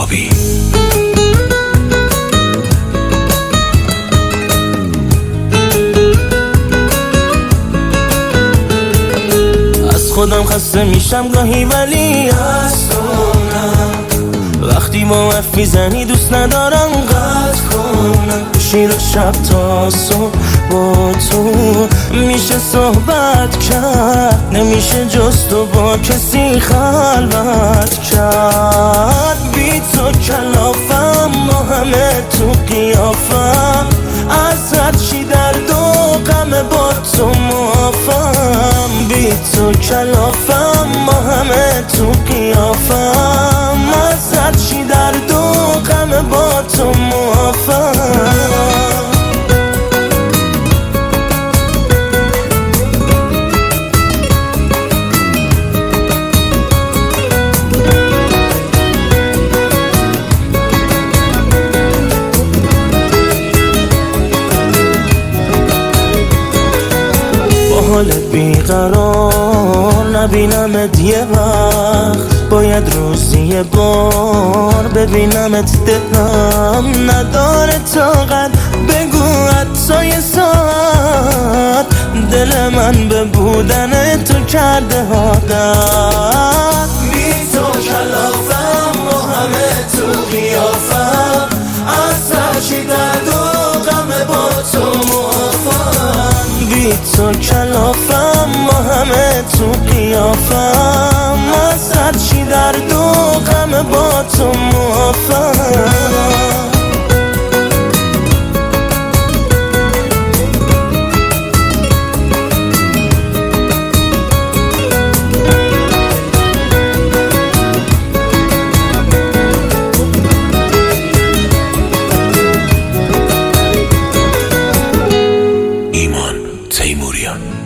انقلابی. از خودم خسته میشم گاهی ولی از تو نه. وقتی با حرف میزنی دوست ندارم قطع کنم. شیر شب تا صبح با تو میشه صحبت کرد، نمیشه جز تو با کسی خلوت کرد. بی تو کلافم ما همه تو قیافم، ازت چی درد و غم با تو موافم. بی تو کلافم ما همه تو قیافم، ازت چی درد و غم با تو موافم. حالت بیقرار نبینمت یه وقت، باید روزی یه بار ببینمت. دلم نداره طاقت بگو حتی یه ساعت، دل من به بودن تو کرده عادت. بی تو کلافم و همه تو قیافم، اصلا چی درد و غم با تو موافم. بی تو کلافم ما همه تو قیافم، ازت چی درد و غم با تو موافم. ایمان تیموریان.